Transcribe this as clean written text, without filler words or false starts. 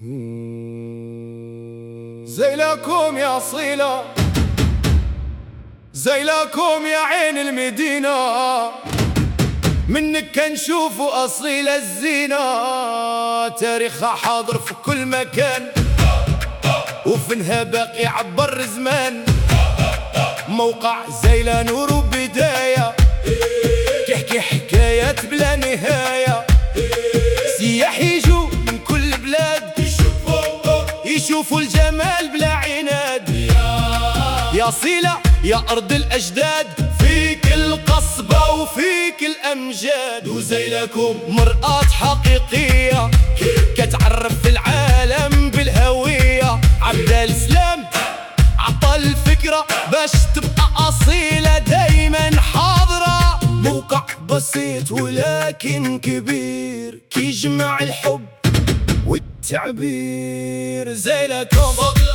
زيلكم يا صيلة، زيلكم يا عين المدينة، منك كنشوفوا أصيل الزينة. تاريخها حاضر في كل مكان، وفنها باقي يعبر الزمان. موقع زيلة نور وبداية، تحكي حكايات بلا نهاية. سياح يجوا من كل بلاد، يشوفوا الجمال بلا عناد. يا صيلة يا أرض الأجداد، فيك القصبة وفيك الأمجاد. وزيلكم مرآة حقيقية، كتعرف العالم بالهوية. عبد السلام عطى الفكرة باش تبقى أصيلة دايما حاضرة. موقع بسيط ولكن كبير، كيجمع الحب والتعبير. زيلكم